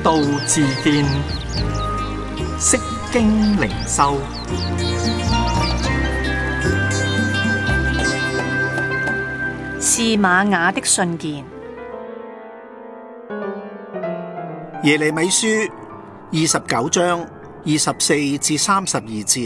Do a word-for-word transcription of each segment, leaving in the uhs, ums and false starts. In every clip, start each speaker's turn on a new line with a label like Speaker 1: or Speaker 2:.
Speaker 1: 道自見，釋經靈修。
Speaker 2: 示瑪雅的信件。
Speaker 3: 耶利米書二十九章二十四至三十二節，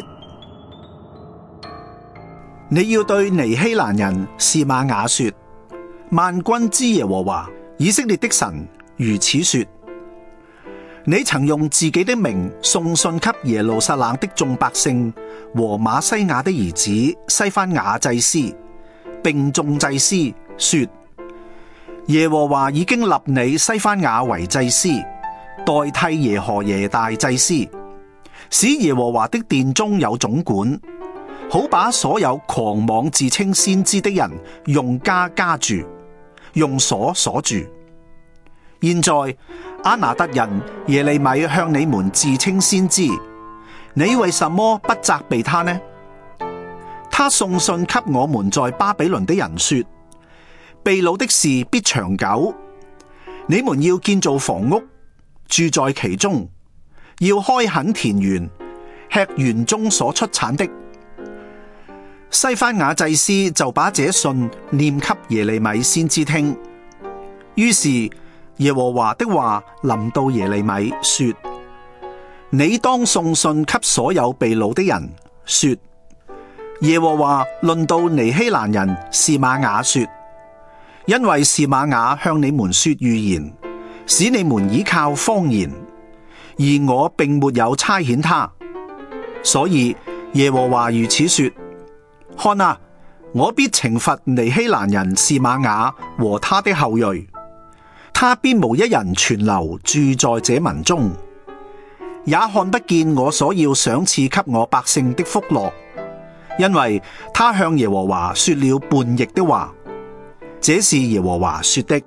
Speaker 3: 你要對尼希蘭人示瑪雅說：萬軍之耶和華以色列的神如此說，你曾用自己的名送信給耶路撒冷的眾百姓和瑪西雅的兒子西番雅祭司，並眾祭司說：耶和華已經立你西番雅為祭司，代替耶何耶大祭司，使耶和華的殿中有總管，好把所有狂妄自稱先知的人用枷枷住，用鎖鎖住。現在阿拿特人耶利米向你們自稱先知，你為什麼不責備他呢？他送信給我們在巴比倫的人說：被擄的事必長久，你們要建造房屋，住在其中，要開墾田園，吃園中所出產的。西番雅祭司就把這信念給耶利米先知聽，於是耶和華的話臨到耶利米說：你當送信給所有被擄的人說：耶和華論到尼希蘭人示瑪雅說，因為示瑪雅向你們說預言，使你們倚靠謊言，而我並沒有差遣他，所以耶和華如此說：看啊，我必懲罰尼希蘭人示瑪雅和他的後裔，他必無一人存留住在這民中，也看不見我所要賞賜給我百姓的福樂，因為他向耶和華說了叛逆的話。這是耶和華說的。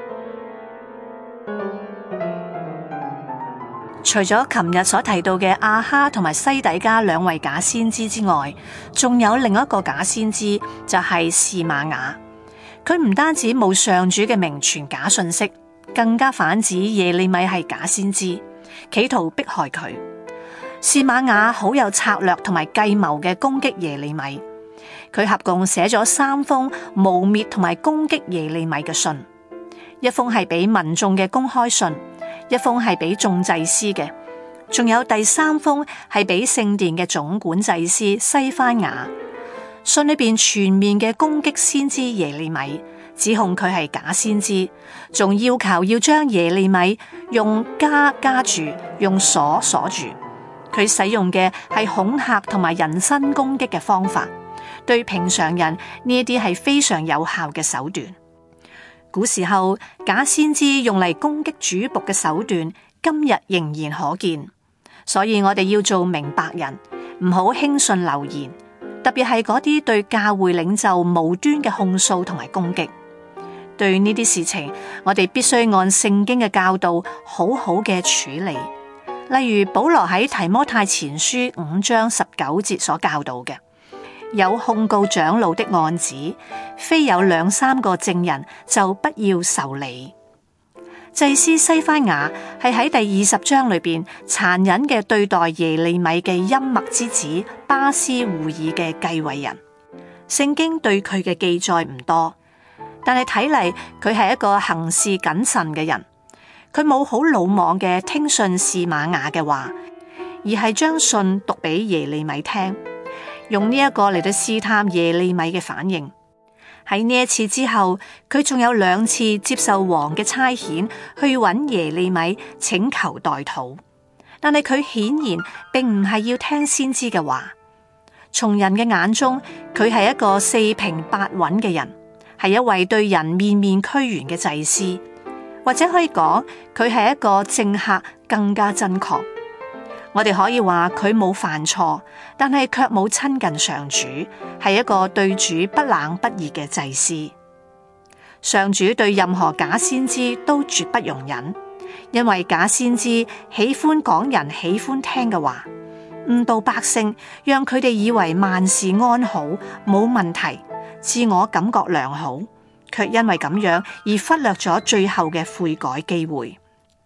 Speaker 2: 除咗琴日所提到嘅亞哈同埋西底家兩位假先知之外，仲有另一個假先知，就係示瑪雅。佢唔單止冇上主嘅名傳假信息，更加反指耶利米係假先知，企圖迫害佢。示瑪雅好有策略同埋計謀嘅攻擊耶利米。佢合共寫咗三封誣衊同埋攻擊耶利米嘅信，一封係俾民眾嘅公開信，一封係俾眾祭司嘅，仲有第三封係俾聖殿嘅總管祭司西番雅。信裏邊全面嘅攻擊先知耶利米，指控佢係假先知，仲要求要將耶利米用枷枷住，用鎖鎖住。佢使用嘅係恐嚇同埋人身攻擊嘅方法。對平常人呢一啲係非常有效嘅手段。古時候假先知用嚟攻擊主僕嘅手段，今日仍然可見。所以我哋要做明白人，唔好輕信流言，特別係嗰啲對教會領袖無端嘅控訴同埋攻擊。對呢啲事情，我哋必須按聖經嘅教導好好嘅處理。例如保羅喺提摩太前書五章十九節所教導嘅。有控告長老的案子，非有兩三個證人就不要受理。祭司西番雅係喺第二十章裏邊殘忍嘅對待耶利米嘅陰默之子巴斯戶爾嘅繼位人。聖經對佢嘅記載唔多，但係睇嚟佢係一個行事謹慎嘅人。佢冇好魯莽嘅聽信示瑪雅嘅話，而係將信讀俾耶利米聽。用呢一個嚟到試探耶利米嘅反應。喺呢一次之後，佢仲有兩次接受王嘅差遣去揾耶利米請求代禱，但係佢顯然並唔係要聽先知嘅話。從人嘅眼中，佢係一個四平八穩嘅人，係一位對人面面俱圓嘅祭司，或者可以講佢係一個政客更加真確。我哋可以話佢冇犯錯，但係卻冇親近上主，係一個對主不冷不熱嘅祭司。上主對任何假先知都絕不容忍，因為假先知喜歡講人喜歡聽嘅話，誤導百姓，讓佢哋以為萬事安好，冇問題，自我感覺良好，卻因為咁樣而忽略咗最後嘅悔改機會。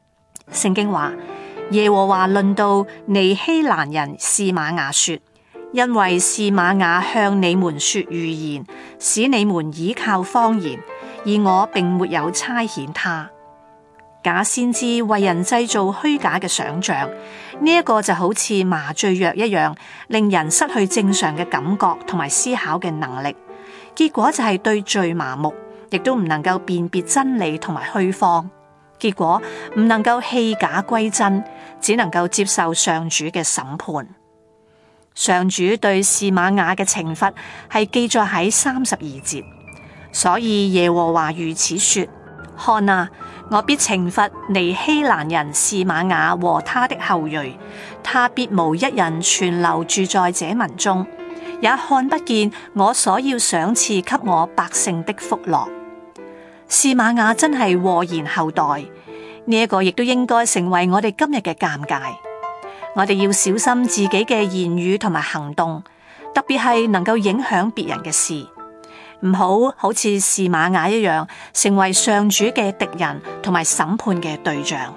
Speaker 2: 聖經話，耶和華論到尼希蘭人示瑪雅說，因為示瑪雅向你們說預言，使你們倚靠謊言，而我並沒有差遣他。假先知為人製造虛假嘅想象，呢一個就好似麻醉藥一樣，令人失去正常嘅感覺同埋思考嘅能力，結果就係對罪麻木，亦都唔能夠辨別真理同埋虛謊，結果唔能夠棄假歸真，只能夠接受上主嘅審判。上主對示瑪雅嘅懲罰係記載喺三十二節，所以耶和華如此說：看啊，我必懲罰尼希蘭人示瑪雅和他的後裔，他必無一人存留住在這民中，也看不見我所要賞賜給我百姓的福樂。示瑪雅真係禍延後代，呢、這、一個亦都應該成為我哋今日嘅鑒戒。我哋要小心自己嘅言語同埋行動，特別係能夠影響別人嘅事，唔好好似示瑪雅一樣，成為上主嘅敵人同埋審判嘅對象。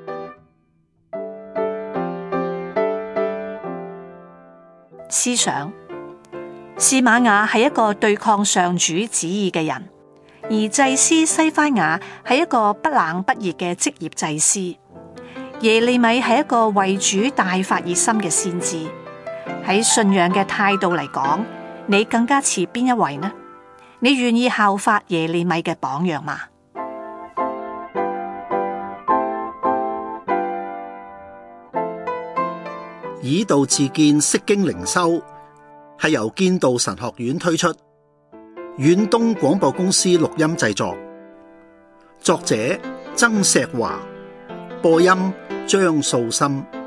Speaker 2: 思想，示瑪雅係一個對抗上主旨意嘅人，而祭司西番雅係一個不冷不熱嘅職業祭司。耶利米係一個為主大發熱心嘅先知。喺信仰嘅態度嚟講，你更加似邊一位呢？你願意效法耶利米嘅榜樣嗎？
Speaker 3: 以道自見，釋經靈修係由建道神學院推出，遠東廣播公司錄音製作，作者曾石華，播音張素心。